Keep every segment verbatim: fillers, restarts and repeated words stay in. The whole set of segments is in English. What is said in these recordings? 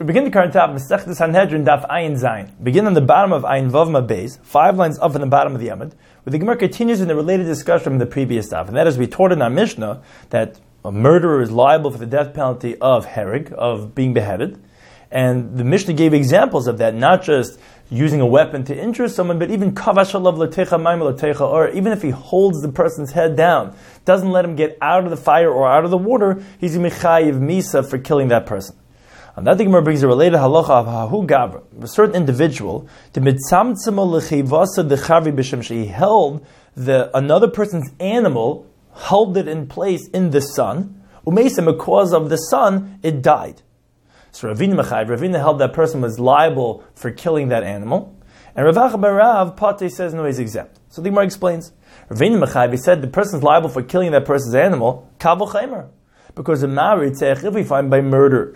We begin the current topic, Masechtas Sanhedrin Daf Ayin Zayin. Begin on the bottom of Ayin Vav Mabez, five lines up in the bottom of the Yamud, where the Gemara continues in the related discussion from the previous daf, and that is we taught in our Mishnah that a murderer is liable for the death penalty of hereg, of being beheaded, and the Mishnah gave examples of that, not just using a weapon to injure someone, but even kavashalav latecha maimel latecha, or even if he holds the person's head down, doesn't let him get out of the fire or out of the water, he's mechayiv misa for killing that person. And that the Gemara brings a related halacha of hahu gabra, a certain individual, the mitzamtzemo lechivasa dechavi b'shem she held the another person's animal, held it in place in the sun, umeisem because of the sun it died. So Ravina mechayiv, Ravina held that person was liable for killing that animal, and Rav Acha bar Rav Pate says no, he's exempt. So the Gemara explains, Ravina mechayiv, he said the person's liable for killing that person's animal, kabel chaymer. Because in Ma'aritzech, if we find by murder, if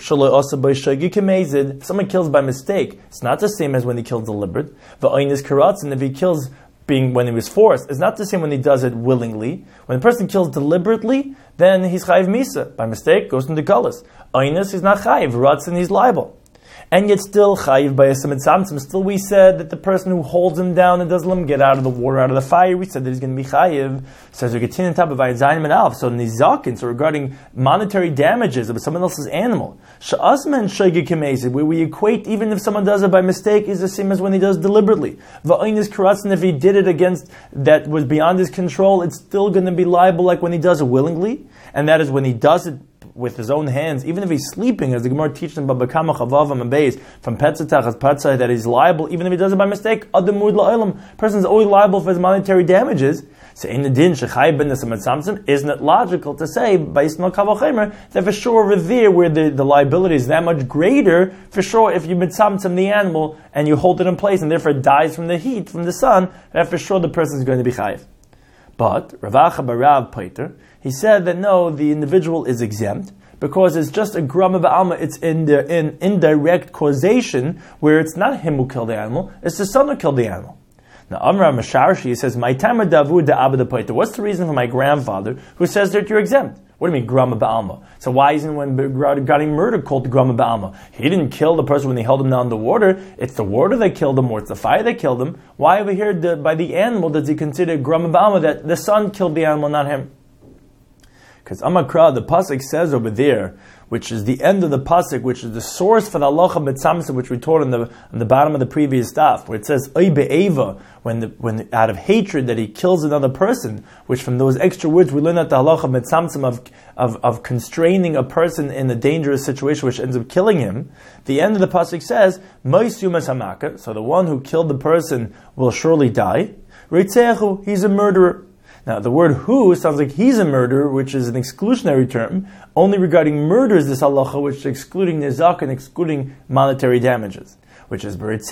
someone kills by mistake, it's not the same as when he kills deliberate. V'oin is karatzin, if he kills being when he was forced, it's not the same when he does it willingly. When a person kills deliberately, then he's chayiv misa. By mistake, goes into gullus. Oinus, he's not chayiv. Ratzin, he's liable. And yet still chayiv by a mitzamtzim. Still we said that the person who holds him down and doesn't let him get out of the water, out of the fire, we said that he's going to be chayiv. So as we continue on top of Zayin and Alf, so nizakin, so regarding monetary damages of someone else's animal, sha'asman shayge kemezid, where we equate even if someone does it by mistake is the same as when he does deliberately. Va'oin is karatzin, if he did it against that was beyond his control, it's still going to be liable like when he does it willingly, and that is when he does it with his own hands, even if he's sleeping, as the Gemara teaches in Baba Kama Chavav and Beis from Petzatach as Patzai, that he's liable, even if he does it by mistake. Adam Mud La'olam, person's always liable for his monetary damages. So in the din shechai ben nesamad, isn't it logical to say by Yisrael Kavol Chaymer that for sure over there where the, the liability is that much greater, for sure if you mitzamtzim the animal and you hold it in place and therefore it dies from the heat from the sun, that for sure the person is going to be chayiv. But Rav Acha bar Rav Pater, he said that no, the individual is exempt because it's just a grama ba'alma. It's in the in indirect causation where it's not him who killed the animal; it's the son who killed the animal. Now Amra Masharshi says, "My time of Davud the Abba Pater." What's the reason for my grandfather who says that you're exempt? What do you mean grama ba'alma? So why isn't when regarding murder called grama ba'alma? He didn't kill the person when he held him down in the water. It's the water that killed him, or it's the fire that killed him. Why over here the, by the animal does he consider grama ba'alma that the son killed the animal, not him? Because Amakra, the pasuk says over there, which is the end of the pasuk, which is the source for the halacha mitzamsa, which we taught on the on the bottom of the previous daf, where it says oy be'eva, when the, when out of hatred that he kills another person, which from those extra words we learn that the halacha mitzamsa of, of of constraining a person in a dangerous situation, which ends up killing him. The end of the pasuk says mois yumas hamaka, so the one who killed the person will surely die. Reitzechu, he's a murderer. Now, the word who sounds like he's a murderer, which is an exclusionary term. Only regarding murder is this halacha, which is excluding nizak and excluding monetary damages. Which is, yes,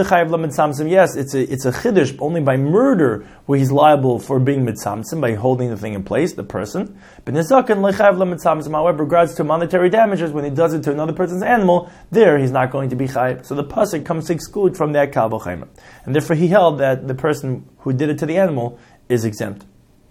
it's a, it's a chiddush, only by murder where he's liable for being mitzamtzim, by holding the thing in place, the person. But nizak and lechayiv mitzamtzim, however, regards to monetary damages, when he does it to another person's animal, there he's not going to be chayiv. So the pasuk comes to exclude from that kabel chaymer. And therefore he held that the person who did it to the animal is exempt.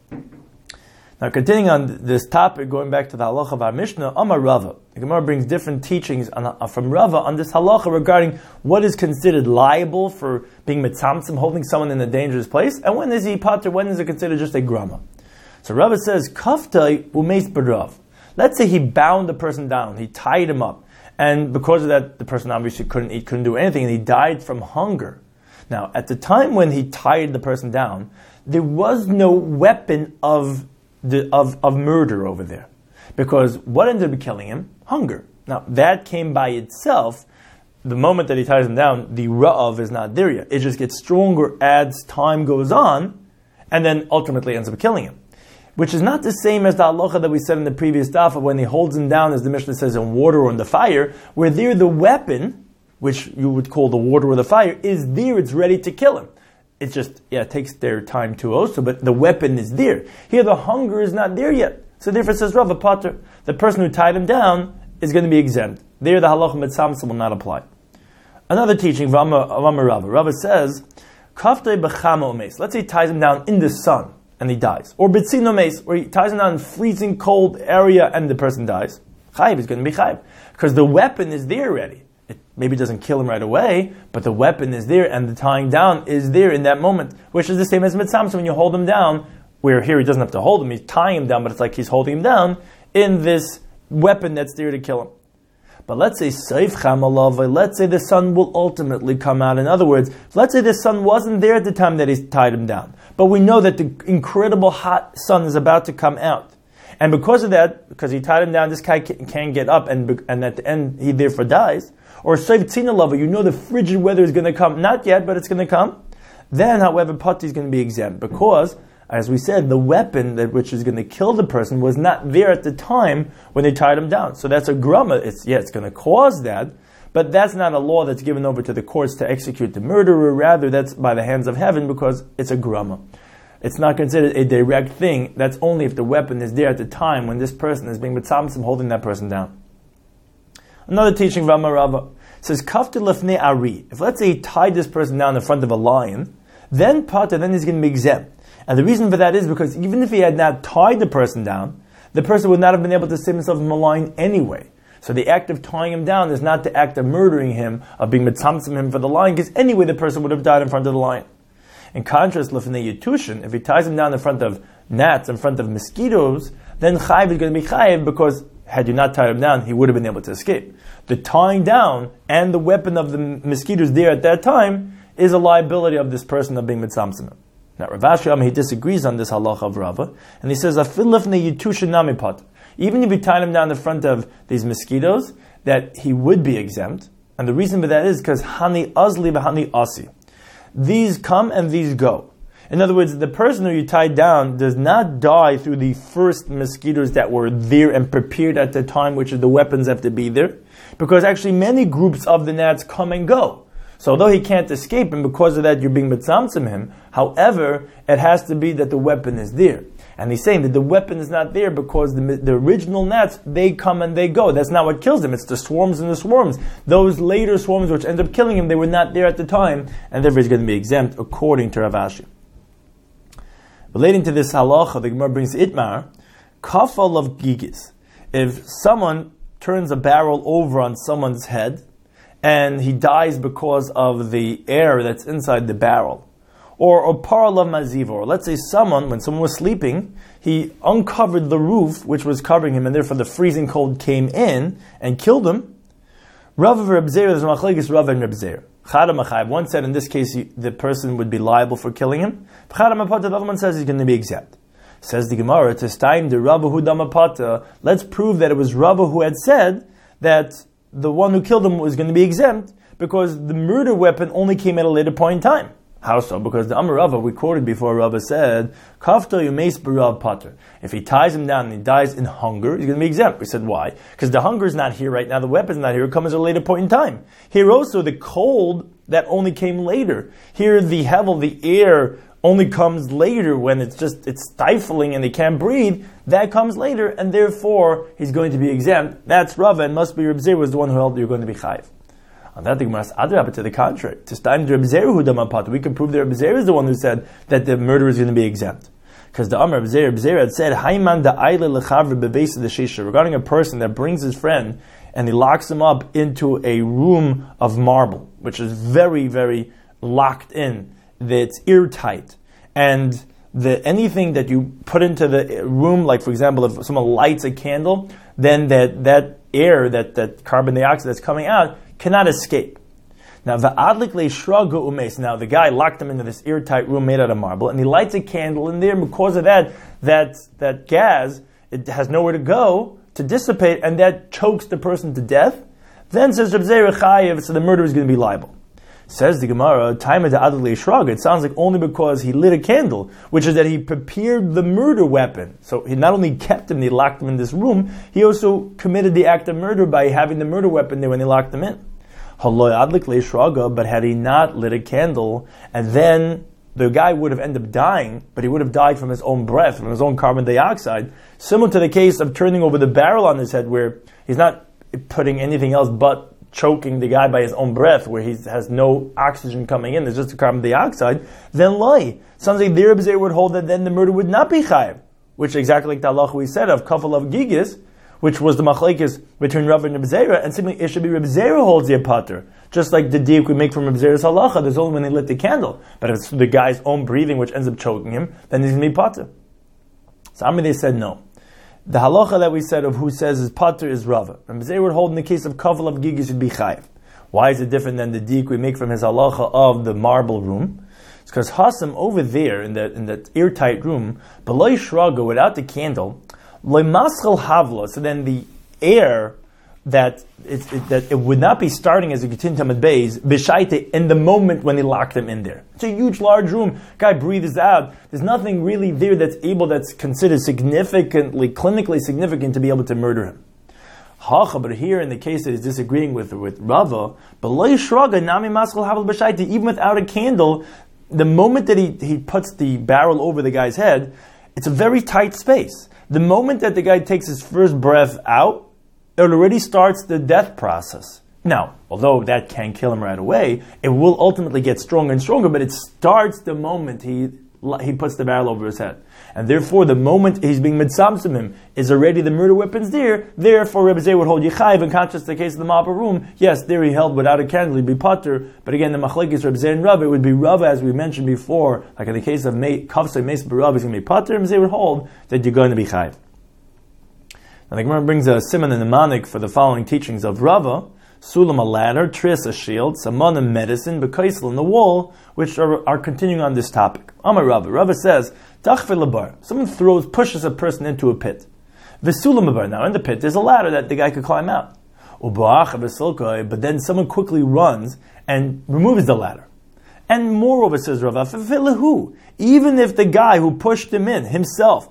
Now, continuing on this topic, going back to the halacha of our Mishnah, Amar Rava. The Gemara brings different teachings on, uh, from Rava on this halacha regarding what is considered liable for being mitzamtzim, holding someone in a dangerous place, and when is he pater, when is it considered just a grama. So Rava says, Kaftai umeis b'rav. Let's say he bound the person down, he tied him up, and because of that, the person obviously couldn't eat, couldn't do anything, and he died from hunger. Now, at the time when he tied the person down, there was no weapon of The, of, of murder over there. Because what ended up killing him? Hunger. Now, that came by itself. The moment that he ties him down, the ra'av is not there yet. It just gets stronger as time goes on, and then ultimately ends up killing him. Which is not the same as the halacha that we said in the previous daf of when he holds him down, as the Mishnah says, in water or in the fire, where there the weapon, which you would call the water or the fire, is there, it's ready to kill him. It's just, yeah, it takes their time too also, but the weapon is there. Here the hunger is not there yet. So therefore says Rava Pater, the person who tied him down is going to be exempt. There the halacha mitzamtzim will not apply. Another teaching, Vama Rava. Rava says, Kaftei b'chama umeis. Let's say he ties him down in the sun and he dies. Or bitzin umeis, where he ties him down in freezing cold area and the person dies. Chayiv is going to be chayiv. Because the weapon is there already. It maybe it doesn't kill him right away, but the weapon is there and the tying down is there in that moment, which is the same as mitzam. So when you hold him down, where here he doesn't have to hold him, he's tying him down, but it's like he's holding him down in this weapon that's there to kill him. But let's say Seif Chamalava, let's say the sun will ultimately come out. In other words, let's say the sun wasn't there at the time that he's tied him down. But we know that the incredible hot sun is about to come out. And because of that, because he tied him down, this guy can't get up, and and at the end he therefore dies. Or Seif Tzinalava, you know the frigid weather is going to come. Not yet, but it's going to come. Then, however, Pati is going to be exempt. Because, as we said, the weapon that which is going to kill the person was not there at the time when they tied him down. So that's a grama. It's, yeah, it's going to cause that, but that's not a law that's given over to the courts to execute the murderer. Rather, that's by the hands of heaven because it's a grama. It's not considered a direct thing. That's only if the weapon is there at the time when this person is being mitzamsim, holding that person down. Another teaching of Amarava says, Kafti lefnei ari. If let's say he tied this person down in front of a lion, then pata, then he's going to be exempt. And the reason for that is because even if he had not tied the person down, the person would not have been able to save himself from a lion anyway. So the act of tying him down is not the act of murdering him, of being mitzamtzim him for the lion, because anyway the person would have died in front of the lion. In contrast, lefnei yitushin, if he ties him down in front of gnats, in front of mosquitoes, then chayiv is going to be chayiv because had you not tied him down, he would have been able to escape. The tying down and the weapon of the mosquitoes there at that time is a liability of this person of being mitzamtzim him. Now, Rav Ashi, he disagrees on this halacha of Rava, and he says, even if you tied him down in front of these mosquitoes, that he would be exempt. And the reason for that is because hani azli v'hani asi. These come and these go. In other words, the person who you tied down does not die through the first mosquitoes that were there and prepared at the time, which is the weapons have to be there, because actually many groups of the gnats come and go. So although he can't escape, and because of that you're being mitzamtzim him, however, it has to be that the weapon is there. And he's saying that the weapon is not there because the, the original gnats, they come and they go. That's not what kills them. It's the swarms and the swarms. Those later swarms which end up killing him, they were not there at the time, and therefore he's going to be exempt according to Rav Ashi. Relating to this halacha, the Gemara brings Itmar, kafal of gigis. If someone turns a barrel over on someone's head, and he dies because of the air that's inside the barrel, or or parla maziva, or let's say someone, when someone was sleeping, he uncovered the roof which was covering him, and therefore the freezing cold came in and killed him. Rav of Reb Zeir, there's machlekes Rav and Reb Zeir. One said in this case he, the person would be liable for killing him. The other one says he's going to be exempt. Says the Gemara, to time the Rabba hu damapata. Let's prove that it was Rabba who had said that the one who killed him was going to be exempt because the murder weapon only came at a later point in time. How so? Because the Amar Rava, we quoted before, Rava said, Kafto yumeis b'rav pater. If he ties him down and he dies in hunger, he's going to be exempt. We said, why? Because the hunger is not here right now, the weapon's not here, it comes at a later point in time. Here also, the cold, that only came later. Here, the hevel, the air, only comes later when it's just, it's stifling and they can't breathe. That comes later, and therefore, he's going to be exempt. That's Rava, and must be Reb Zeir was the one who held you're going to be chayiv. On that, the Gemara says, Adrabah, to the contrary. To time the Reb Zeir hu damapat, we can prove that Reb Zeir is the one who said that the murderer is going to be exempt. Because the Amar Reb Zeir, Reb Zeir had said, Hayman da ayle lechavre bebeis the shisha, regarding a person that brings his friend and he locks him up into a room of marble, which is very, very locked in, that's airtight, and the anything that you put into the room, like for example, if someone lights a candle, then that, that air, that, that carbon dioxide that's coming out, cannot escape. Now, va'adlik leishragu umes. Now, the guy locked him into this airtight room made out of marble, and he lights a candle in there. And because of that, that that gas, it has nowhere to go to dissipate, and that chokes the person to death. Then says Reb Zeir chayiv, so the murderer is going to be liable. Says the Gemara, time of the adlik leishragu. It sounds like only because he lit a candle, which is that he prepared the murder weapon. So he not only kept him, he locked him in this room. He also committed the act of murder by having the murder weapon there when he locked him in. But had he not lit a candle, and then the guy would have ended up dying, but he would have died from his own breath, from his own carbon dioxide, similar to the case of turning over the barrel on his head, where he's not putting anything else but choking the guy by his own breath, where he has no oxygen coming in, there's just a carbon dioxide, then lie. Sounds like the Reb Zeir would hold that then the murder would not be chayiv, which exactly like the halacha we said of kafal of gigis, which was the machlekes between Rav and Reb Zera, and simply it should be Reb Zera holds the pater. Just like the diuk we make from Reb Zera's halacha, there's only when they lit the candle. But if it's the guy's own breathing which ends up choking him, then he's going to be pater. So Amri, they said no. The halacha that we said of who says is pater is Rava. Reb Zera would hold in the case of kaval of gigis would be chayiv. Why is it different than the diuk we make from his halacha of the marble room? It's because Hasam over there in that in that airtight room, below shraga without the candle, loy maschal havla. So then the air that it, it, that it would not be starting as a Gitin Tamid Beis, B'shaite, in the moment when they locked them in there. It's a huge, large room. Guy breathes out. There's nothing really there that's able, that's considered significantly, clinically significant to be able to murder him. Hacha, but here in the case that he's disagreeing with, with Rava, B'loi Shraga, Nami Maskal Havel B'shaite, even without a candle, the moment that he, he puts the barrel over the guy's head, it's a very tight space. The moment that the guy takes his first breath out, it already starts the death process. Now, although that can't kill him right away, it will ultimately get stronger and stronger, but it starts the moment he he puts the barrel over his head. And therefore, the moment he's being mitzamsim him is already the murder weapon's there. Therefore, Rebbe Zeh would hold Yechayiv, in contrast to the case of the Ma'aper room. Yes, there he held without a candle, he'd be pater. But again, the machlekes Rebbe Zeh and Rav, it would be Rav, as we mentioned before, like in the case of Kavsei Meis B'Rav, he's going to be pater, and Rebbe Zeh would hold that you're going to be chayiv. Now the Gemara brings a siman and a manik for the following teachings of Rava: Sulam, a ladder; Tris, a shield; Saman, a medicine; Bekaisel, in the wall, which are, are continuing on this topic. Amar Rava. Rava says, Tachfil labar. Someone throws, pushes a person into a pit. V'sulam labar. Now in the pit there's a ladder that the guy could climb out. U'ba'ach v'silkoi. But then someone quickly runs and removes the ladder. And moreover, says Rava, F'filahu. Even if the guy who pushed him in himself,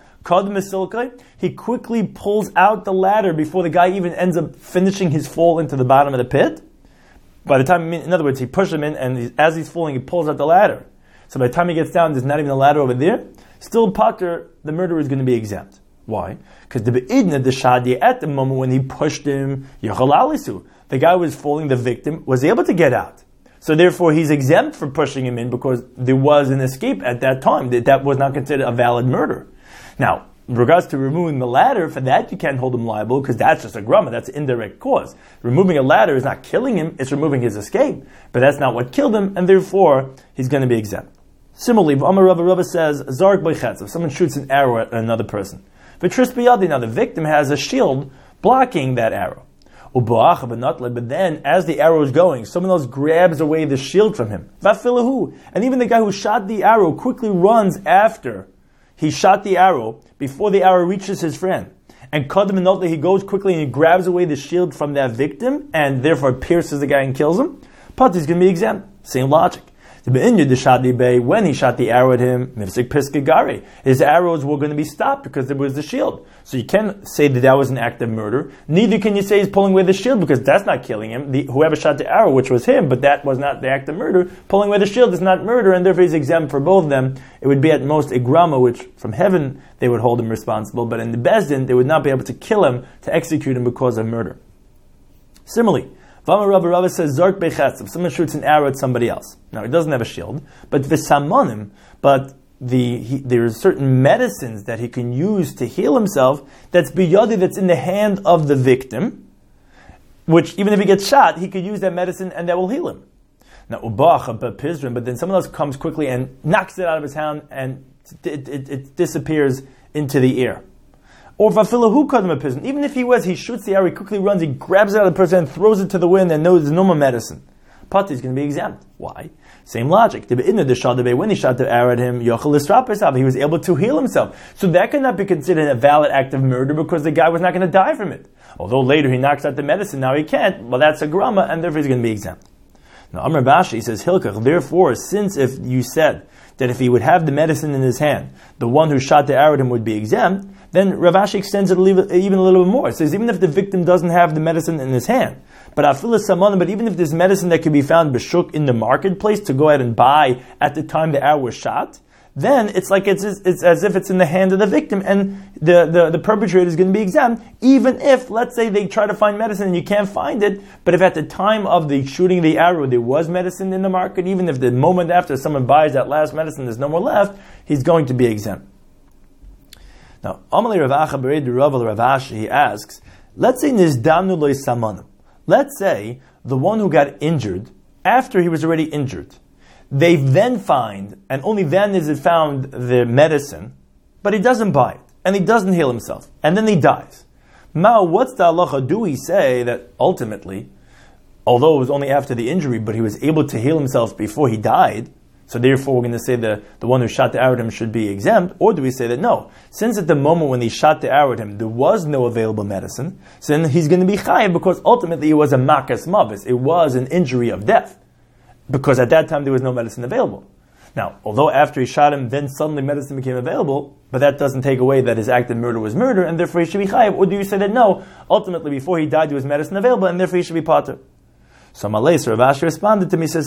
he quickly pulls out the ladder before the guy even ends up finishing his fall into the bottom of the pit. By the time, in other words, he pushes him in, and he's, as he's falling, he pulls out the ladder. So by the time he gets down, there's not even a ladder over there. Still, pater, the murderer is going to be exempt. Why? Because the be'idna, the shadi, at the moment when he pushed him, the guy was falling, the victim was able to get out. So therefore, he's exempt from pushing him in because there was an escape at that time. That, that was not considered a valid murder. Now, in regards to removing the ladder, for that you can't hold him liable because that's just a grama, that's an indirect cause. Removing a ladder is not killing him, it's removing his escape. But that's not what killed him, and therefore he's going to be exempt. Similarly, Amar Rava, Rava says, Zark B'chetz, if someone shoots an arrow at another person. V'tris b'yadi, now the victim has a shield blocking that arrow. U'ba'ach b'natle, but then as the arrow is going, someone else grabs away the shield from him. V'afilahu, and even the guy who shot the arrow quickly runs after he shot the arrow before the arrow reaches his friend. And Kadam and he goes quickly and he grabs away the shield from that victim and therefore pierces the guy and kills him. Pati is going to be exempt. Same logic. When he shot the arrow at him, his arrows were going to be stopped because there was the shield. So you can't say that that was an act of murder. Neither can you say he's pulling away the shield because that's not killing him. The, whoever shot the arrow, which was him, but that was not the act of murder. Pulling away the shield is not murder, and therefore he's exempt for both of them. It would be at most a grama, which from heaven they would hold him responsible, but in the Bezdin they would not be able to kill him, to execute him because of murder. Similarly, Vama Rabba Rabba says, Zark Bechetz, if someone shoots an arrow at somebody else. Now, he doesn't have a shield, but V'samonim, but the, he, there are certain medicines that he can use to heal himself, that's biyadi, that's in the hand of the victim, which even if he gets shot, he could use that medicine and that will heal him. Now, Ubach, Pizrin, but then someone else comes quickly and knocks it out of his hand and it, it, it disappears into the air. Or Vafilahu Kadam Pizrin, even if he was, he shoots the arrow, he quickly runs, he grabs it out of the person and throws it to the wind and knows there's no more medicine. Pati is going to be exempt. Why? Same logic. When he shot the arrow at him, he was able to heal himself. So that cannot be considered a valid act of murder because the guy was not going to die from it. Although later he knocks out the medicine, now he can't. Well, that's a grama, and therefore he's going to be exempt. Now, Amr Bashi says, Hilkach, therefore, since if you said that if he would have the medicine in his hand, the one who shot the arrow at him would be exempt, then Rav Ashi extends it even a little bit more. It says, even if the victim doesn't have the medicine in his hand, but afilas samanim, but even if there's medicine that can be found b'shuk in the marketplace to go ahead and buy at the time the arrow was shot, then it's like it's, it's as if it's in the hand of the victim, and the, the, the perpetrator is going to be exempt, even if, let's say, they try to find medicine and you can't find it, but if at the time of the shooting the arrow there was medicine in the market, even if the moment after someone buys that last medicine there's no more left, he's going to be exempt. Now, Amalei Rav Acha Bered Rav Rav Ashi, he asks, let's say nizdamnu lo samanim. Let's say the one who got injured, after he was already injured, they then find, and only then is it found, the medicine, but he doesn't buy it, and he doesn't heal himself, and then he dies. Now, what's the halacha? Do we say that ultimately, although it was only after the injury, but he was able to heal himself before he died, so therefore we're going to say the, the one who shot the arrow at him should be exempt? Or do we say that no, since at the moment when they shot the arrow at him, there was no available medicine, so then he's going to be chayiv because ultimately it was a makas mavis, it was an injury of death. Because at that time there was no medicine available. Now, although after he shot him, then suddenly medicine became available, but that doesn't take away that his act of murder was murder, and therefore he should be chayiv. Or do you say that no, ultimately before he died there was medicine available, and therefore he should be pater? So Malay, Rav Ashi responded to me, says,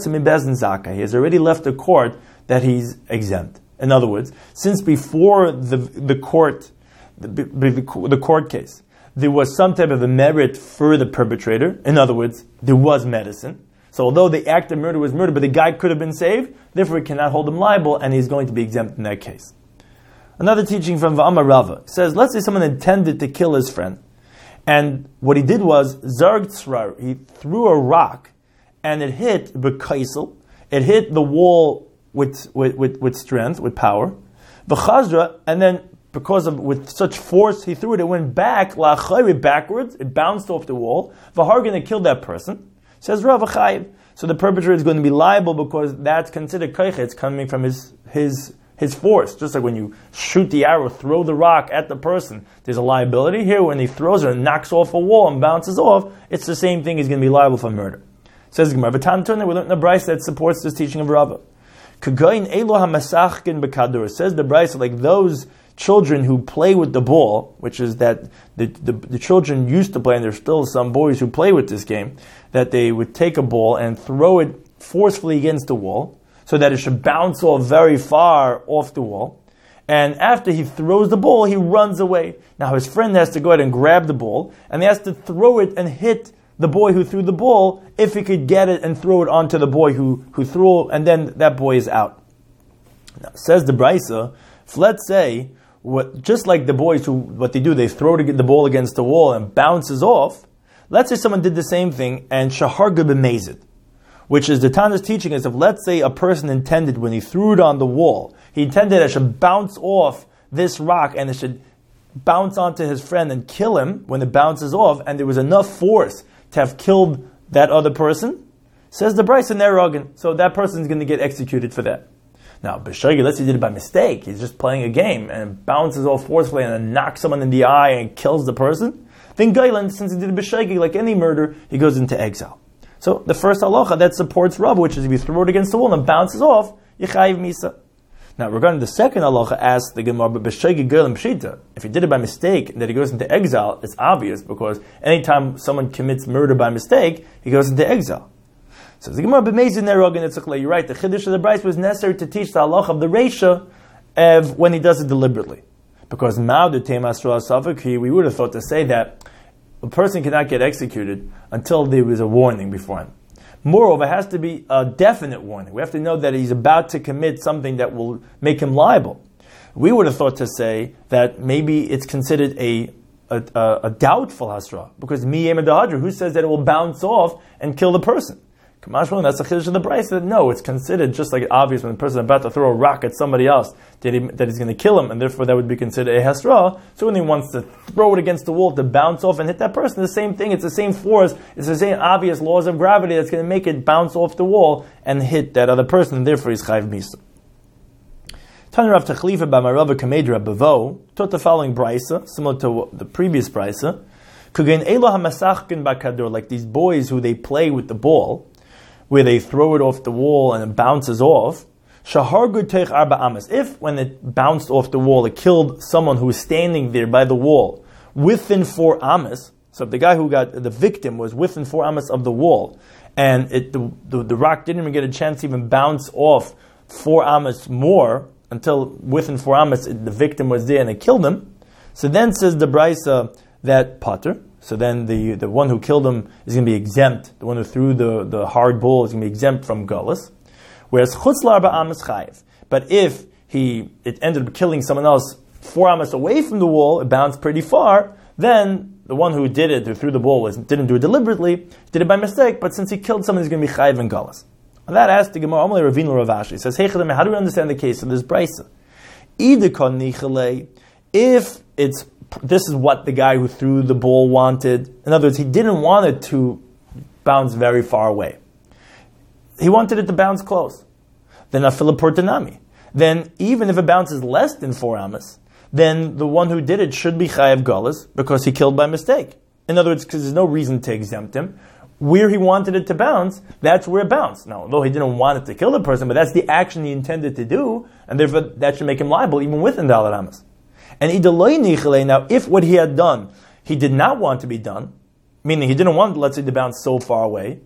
he has already left the court that he's exempt. In other words, since before the the court, the, the court case, there was some type of a merit for the perpetrator. In other words, there was medicine. So although the act of murder was murder, but the guy could have been saved, therefore we cannot hold him liable, and he's going to be exempt in that case. Another teaching from Va'amar Rava says, let's say someone intended to kill his friend, and what he did was, Zarg Tzrar, he threw a rock, and it hit B'kaisel, it hit the wall with, with, with, with strength, with power, V'chazra, and then because of, with such force he threw it, it went back, La'achayri, backwards, it bounced off the wall, V'hargan, it killed that person. Says Rav Chayiv. So the perpetrator is going to be liable because that's considered koicha. It's coming from his his his force. Just like when you shoot the arrow, throw the rock at the person, there's a liability. Here, when he throws it and knocks off a wall and bounces off, it's the same thing. He's going to be liable for murder. Says Gemara, V'tan Turner, we learned in the Brisa that supports this teaching of Rava. Kagayin elo hamasachkin b'kadur. Says the Brisa, like those children who play with the ball, which is that the, the, the children used to play, and there's still some boys who play with this game, that they would take a ball and throw it forcefully against the wall, so that it should bounce off very far off the wall. And after he throws the ball, he runs away. Now his friend has to go ahead and grab the ball, and he has to throw it and hit the boy who threw the ball, if he could get it and throw it onto the boy who, who threw, and then that boy is out. Now, says the Brisa, if let's say, What, just like the boys who, what they do, they throw the ball against the wall and bounces off. Let's say someone did the same thing and shaharga b'mezid, which is the Tana's teaching is if let's say a person intended when he threw it on the wall, he intended it should bounce off this rock and it should bounce onto his friend and kill him when it bounces off, and there was enough force to have killed that other person, says the Bryce and Nerogin, so that person is going to get executed for that. Now, B'shagi, let's say he did it by mistake. He's just playing a game and bounces off forcefully and then knocks someone in the eye and kills the person. Then Gailan, since he did B'shagi, like any murder, he goes into exile. So the first halacha that supports Rav, which is if you throw it against the wall and bounces off, Yechayiv Misa. Now, regarding the second halacha, asks the Gemara, but B'shagi Gailan Pshita, if he did it by mistake and that he goes into exile, it's obvious because anytime someone commits murder by mistake, he goes into exile. So the Gemara b'mezid nerogin etzichle. You're right. The chiddush of the Bryce was necessary to teach the halacha of the reisha of when he does it deliberately, because ma'od temas safek. We would have thought to say that a person cannot get executed until there was a warning beforehand. Moreover, it has to be a definite warning. We have to know that he's about to commit something that will make him liable. We would have thought to say that maybe it's considered a a, a, a doubtful hasra, because miyem adahadra, who says that it will bounce off and kill the person? Kamashma, that's the chiddush of the Bryce. That no, it's considered just like obvious when the person is about to throw a rock at somebody else that, he, that he's going to kill him, and therefore that would be considered a hasra. So when he wants to throw it against the wall to bounce off and hit that person, the same thing. It's the same force. It's the same obvious laws of gravity that's going to make it bounce off the wall and hit that other person, and therefore he's chayv misa. Tanur of Tachlifa by Marava Kamedra Bavo taught the following brisa, similar to the previous brisa. Kugen Elah HaMasachkin Bakadur, like these boys who they play with the ball, where they throw it off the wall and it bounces off. Shahargud Teich Arba Amas. If, when it bounced off the wall, it killed someone who was standing there by the wall within four Amas, so if the guy who got, the victim was within four Amas of the wall, and it, the, the, the rock didn't even get a chance to even bounce off four Amas more, until within four Amas the victim was there and it killed him, so then says the Brisa that Potter, so then the, the one who killed him is going to be exempt. The one who threw the, the hard ball is going to be exempt from Gullus. Whereas Chutz L'Arba Amas Chayiv. But if he it ended up killing someone else four Amas away from the wall, it bounced pretty far, then the one who did it, who threw the ball, was didn't do it deliberately, did it by mistake, but since he killed someone, he's going to be chayiv and galus. And that asked the Gemara, Amalei Ravina Ravashi, he says, hey Chadam, how do we understand the case of this brisa? If it's, this is what the guy who threw the ball wanted, in other words, he didn't want it to bounce very far away. He wanted it to bounce close. Then afila portanami. Then even if it bounces less than four amas, then the one who did it should be chayav galus because he killed by mistake. In other words, because there's no reason to exempt him. Where he wanted it to bounce, that's where it bounced. Now, although he didn't want it to kill the person, but that's the action he intended to do, and therefore that should make him liable even within the Dalet Amas. And now, if what he had done, he did not want to be done, meaning he didn't want, let's say, to bounce so far away,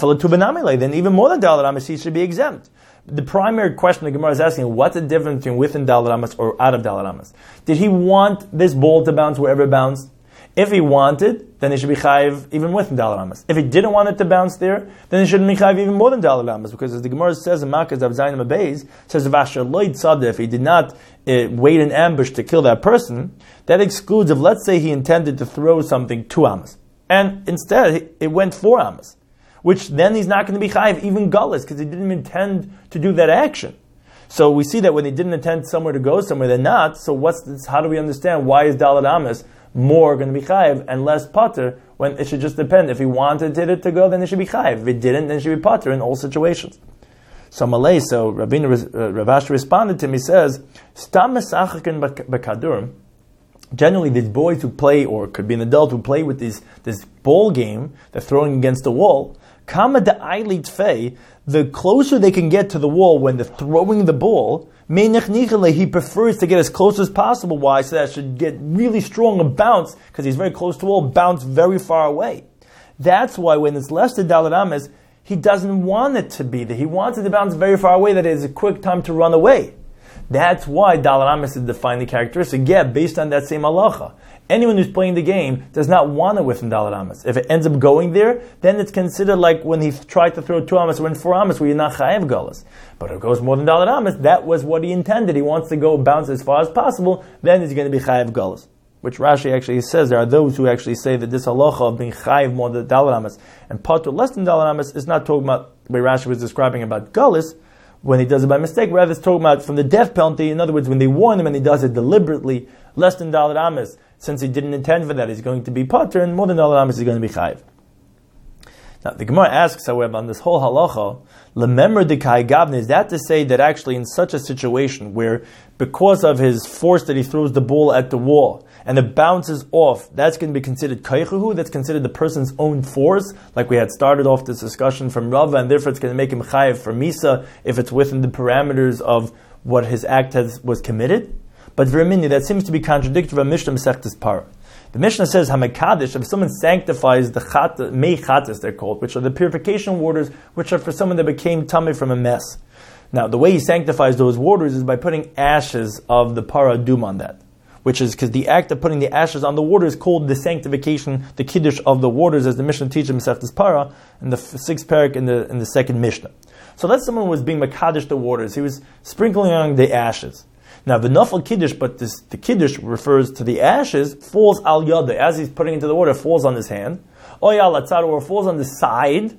then even more than Dalet Amas, he should be exempt. The primary question the Gemara is asking, what's the difference between within Dalet Amas or out of Dalet Amas? Did he want this ball to bounce wherever it bounced? If he wanted, then he should be chayiv even within Dalet Amas. If he didn't want it to bounce there, then he shouldn't be chayiv even more than Dalet Amas, because as the Gemara says in Makkah Zav Zayin Abayz, says Vasher Loid Tzadeh, if he did not uh, wait in ambush to kill that person, that excludes if, let's say, he intended to throw something two amas, and instead it went four amas, which then he's not going to be chayiv even galus, because he didn't intend to do that action. So we see that when he didn't intend somewhere to go somewhere, they're not. So what's this? How do we understand why is Dalet Amas more going to be chayiv and less pater, when it should just depend? If he wanted it to go, then it should be chayiv. If it didn't, then it should be pater in all situations. So Malay, so Rabbeinu uh, Ravash responded to him. He says, "Stam mesachakin b'kadur." Generally, these boys who play, or it could be an adult who play with this this ball game, they're throwing against the wall. Kama da'ayli tfei, the closer they can get to the wall when they're throwing the ball, he prefers to get as close as possible. Why? So that it should get really strong and bounce, because he's very close to the wall, bounce very far away. That's why when it's less than Dalet Amas, he doesn't want it to be there. He wants it to bounce very far away, that it is a quick time to run away. That's why Dalet Amas is defining characteristic. Yeah, based on that same halacha. Anyone who's playing the game does not want it within Dalet Amas. If it ends up going there, then it's considered like when he tried to throw two amas or in four amas where you're not chayav galus. But if it goes more than Dalet Amas, that was what he intended. He wants to go bounce as far as possible, then he's going to be chayav galus. Which Rashi actually says, there are those who actually say that this halacha of being chayav more than Dalet Amas and patur less than Dalet Amas is not talking about the way Rashi was describing about galus, when he does it by mistake, rather it's talking about from the death penalty. In other words, when they warn him and he does it deliberately, less than Dalet Amas, since he didn't intend for that, he's going to be pater, and more than Dalet Amas, he's going to be chayiv. Now, the Gemara asks, however, on this whole halacha, lemember de kai gavne, is that to say that actually in such a situation where, because of his force that he throws the ball at the wall, and it bounces off, that's going to be considered kaichuhu, that's considered the person's own force, like we had started off this discussion from Rava, and therefore it's going to make him chayiv for misa, if it's within the parameters of what his act has was committed? But Vermini, that seems to be contradictory of Mishnah Masechtas Para. The Mishnah says, Hamekadish, if someone sanctifies the chat, mei chatas, they're called, which are the purification waters, which are for someone that became tummy from a mess. Now, the way he sanctifies those waters is by putting ashes of the para dum on that, which is because the act of putting the ashes on the water is called the sanctification, the kiddush of the waters, as the Mishnah teaches in Masechtas Para, in the sixth parak in the in the second Mishnah. So that's someone who was being Makadish the waters. He was sprinkling on the ashes. Now, the nafal kiddush, but this, the kiddush refers to the ashes, falls al yada, as he's putting into the water, falls on his hand, or al atzar, or falls on the side,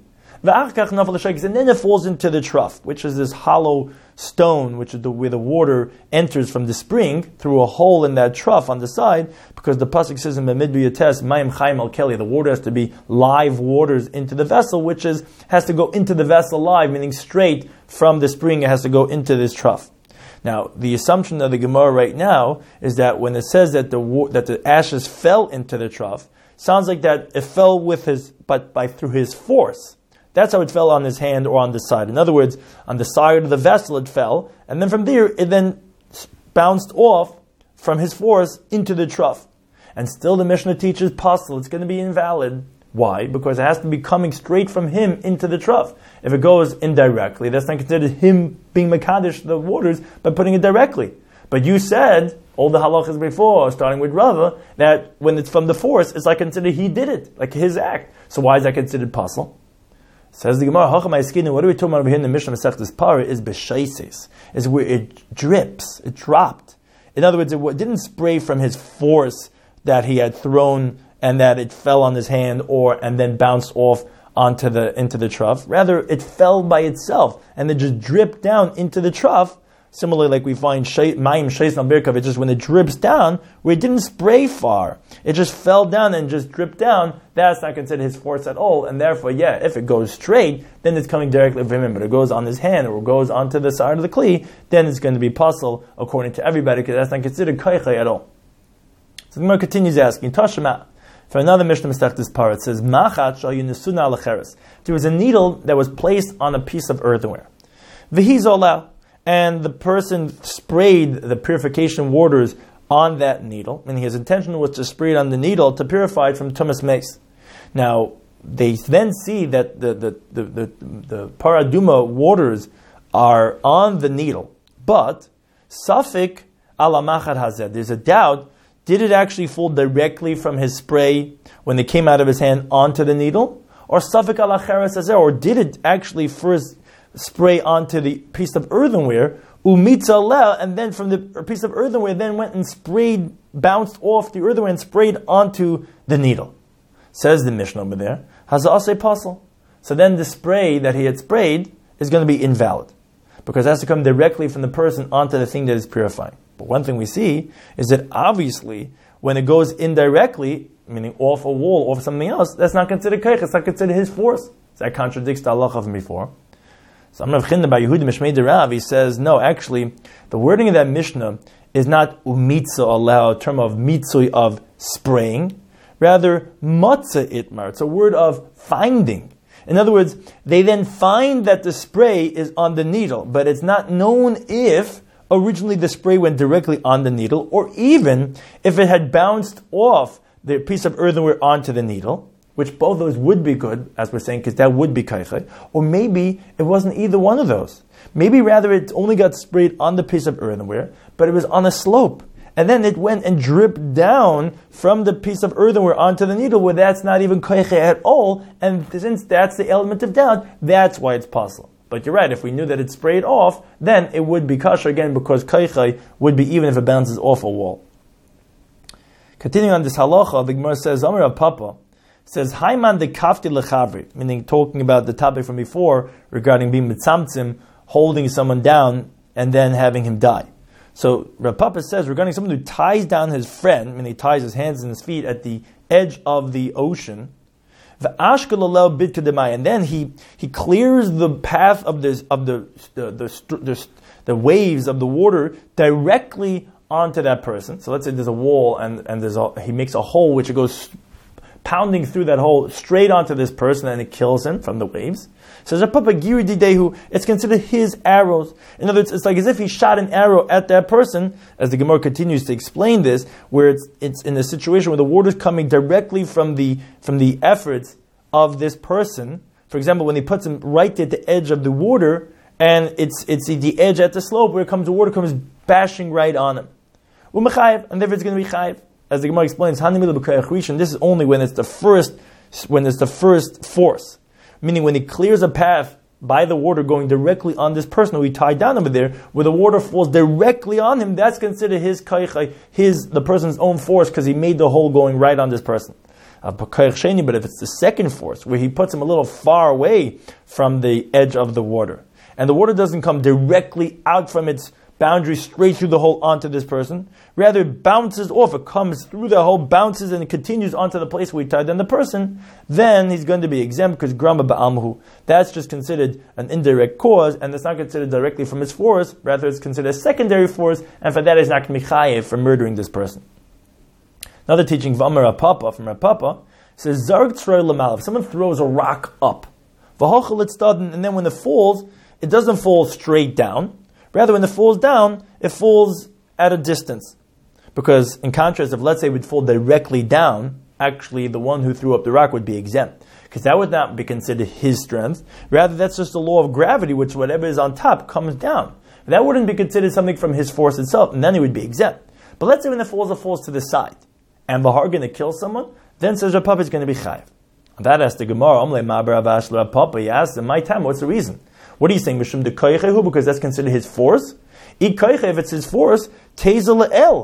and then it falls into the trough, which is this hollow stone, which is the, where the water enters from the spring through a hole in that trough on the side, because the pasuk says in Bamidbar Yates, Mayim Chaim Al Keli, the water has to be live waters into the vessel, which is has to go into the vessel live, meaning straight from the spring, it has to go into this trough. Now, the assumption of the Gemara right now is that when it says that the that the ashes fell into the trough, sounds like that it fell with his, but by through his force. That's how it fell on his hand or on the side. In other words, on the side of the vessel it fell, and then from there it then bounced off from his force into the trough. And still the Mishnah teaches pasul, it's going to be invalid. Why? Because it has to be coming straight from him into the trough. If it goes indirectly, that's not considered him being Makadish the waters by putting it directly. But you said, all the halachas before, starting with Rava, that when it's from the force, it's like considered he did it, like his act. So why is that considered pasul? Says the Gemara, what are we talking about over here in the Mishnah Masechtas Para is b'shaisis, is where it drips, it dropped. In other words, it didn't spray from his force that he had thrown and that it fell on his hand or and then bounced off onto the into the trough. Rather, it fell by itself and then just dripped down into the trough. Similarly, like we find Mayim Sheis Al Birkav, it's just when it drips down, where it didn't spray far, it just fell down and just dripped down. That's not considered his force at all, and therefore, yeah, if it goes straight, then it's coming directly from him. But it goes on his hand or goes onto the side of the kli, then it's going to be puzzle according to everybody, because that's not considered koiche at all. So the Gemara continues asking, Tashema. For another Mishnah Masechtas Parah, it says, Machat shal yunesuna alecheres. There was a needle that was placed on a piece of earthenware. V'hizolah. And the person sprayed the purification waters on that needle, and his intention was to spray it on the needle to purify it from tumas meis. Now, they then see that the the the, the, the paraduma waters are on the needle, but safik ala machad hazeh. There's a doubt, did it actually fall directly from his spray when it came out of his hand onto the needle? Or safik ala cheres hazeh, or did it actually first spray onto the piece of earthenware, umitza leh, and then from the piece of earthenware then went and sprayed, bounced off the earthenware and sprayed onto the needle. Says the Mishnah over there, haza'aseh pasal. So then the spray that he had sprayed is going to be invalid, because it has to come directly from the person onto the thing that is purifying. But one thing we see is that obviously when it goes indirectly, meaning off a wall, off something else, that's not considered kaich, it's not considered his force. So that contradicts the halacha from before. So Amrav Chinda by Yehuda Mishmei Derav, he says, no, actually, the wording of that Mishnah is not umitza allow, a term of mitzui, of spraying, rather matza itmar. It's a word of finding. In other words, they then find that the spray is on the needle, but it's not known if originally the spray went directly on the needle, or even if it had bounced off the piece of earthenware onto the needle, which both of those would be good, as we're saying, because that would be kaiche. Or maybe it wasn't either one of those. Maybe rather it only got sprayed on the piece of earthenware, but it was on a slope. And then it went and dripped down from the piece of earthenware onto the needle, where that's not even kaiche at all. And since that's the element of doubt, that's why it's possible. But you're right, if we knew that it sprayed off, then it would be kosher again, because kaiche would be even if it bounces off a wall. Continuing on this halacha, the Gemara says, Amar Rav Papa, says, Haiman de kafti lechavri, meaning talking about the topic from before regarding being mitzamtzim, holding someone down and then having him die. So Rav Papa says regarding someone who ties down his friend, meaning he ties his hands and his feet at the edge of the ocean, and then he he clears the path of this of the the, the the the waves of the water directly onto that person. So let's say there's a wall and and there's a, he makes a hole which it goes pounding through that hole straight onto this person, and it kills him from the waves. So it's considered his arrows. In other words, it's like as if he shot an arrow at that person, as the Gemara continues to explain this, where it's it's in a situation where the water is coming directly from the from the efforts of this person. For example, when he puts him right at the edge of the water, and it's it's the edge at the slope where it comes, the water comes bashing right on him. And therefore it's going to be chayiv. As the Gemara explains, this is only when it's the first when it's the first force. Meaning when he clears a path by the water going directly on this person who he tied down over there, where the water falls directly on him, that's considered his kaichai, his the person's own force, because he made the hole going right on this person. But if it's the second force, where he puts him a little far away from the edge of the water, and the water doesn't come directly out from its boundary straight through the hole onto this person, rather it bounces off, it comes through the hole, bounces, and it continues onto the place where he tied down the person, then he's going to be exempt, because grama ba'almahu. That's just considered an indirect cause, and it's not considered directly from his force, rather it's considered a secondary force, and for that he's not going to be chayev for murdering this person. Another teaching from Rav Papa, from Rav Papa, says, Zarg tzroy l'mal, if someone throws a rock up, v'hochel itztaden, and then when it falls, it doesn't fall straight down. Rather, when it falls down, it falls at a distance. Because, in contrast, if let's say it would fall directly down, actually the one who threw up the rock would be exempt. Because that would not be considered his strength. Rather, that's just the law of gravity, which whatever is on top comes down. That wouldn't be considered something from his force itself, and then he would be exempt. But let's say when it falls, it falls to the side, and the heart going to kill someone, then says Rav Papa is going to be chayiv. That asks the Gemara, Rav Papa, he asks, in my time, what's the reason? What are you saying? Mishum de koichehu, because that's considered his force? I koiche, if it's his force, teza le'el.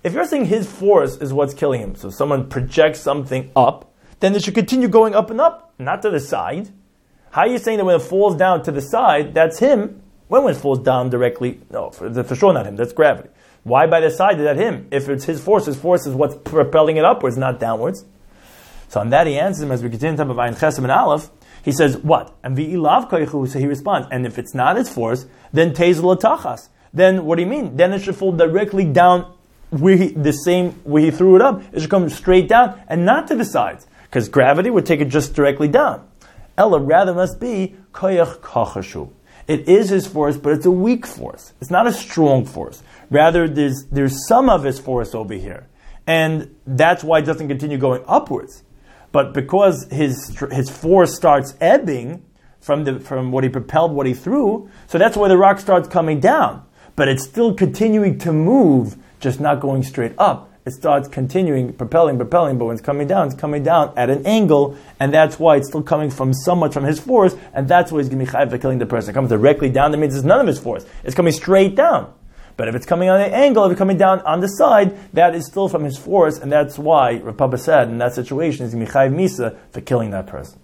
if you're saying his force is what's killing him, so someone projects something up, then it should continue going up and up, not to the side. How are you saying that when it falls down to the side, that's him? When it falls down directly, no, for, for sure not him, that's gravity. Why by the side is that him? If it's his force, his force is what's propelling it upwards, not downwards. So on that he answers him as we continue to talk about Ayin Chesem and Aleph. He says, what? And v'ilav koichu, so he responds, and if it's not his force, then tezel tachas. Then what do you mean? Then it should fall directly down where he, the same where he threw it up. It should come straight down and not to the sides, because gravity would take it just directly down. Ella rather must be koyach kachashu. It is his force, but it's a weak force. It's not a strong force. Rather, there's there's some of his force over here, and that's why it doesn't continue going upwards. But because his his force starts ebbing from the from what he propelled, what he threw, so that's why the rock starts coming down. But it's still continuing to move, just not going straight up. It starts continuing, propelling, propelling, but when it's coming down, it's coming down at an angle, and that's why it's still coming from somewhat from his force, and that's why he's going to be chayav for killing the person. It comes directly down, that means it's none of his force. It's coming straight down. But if it's coming on an angle, if it's coming down on the side, that is still from his force, and that's why Rav Papa said in that situation, he's going to be chayav misa for killing that person.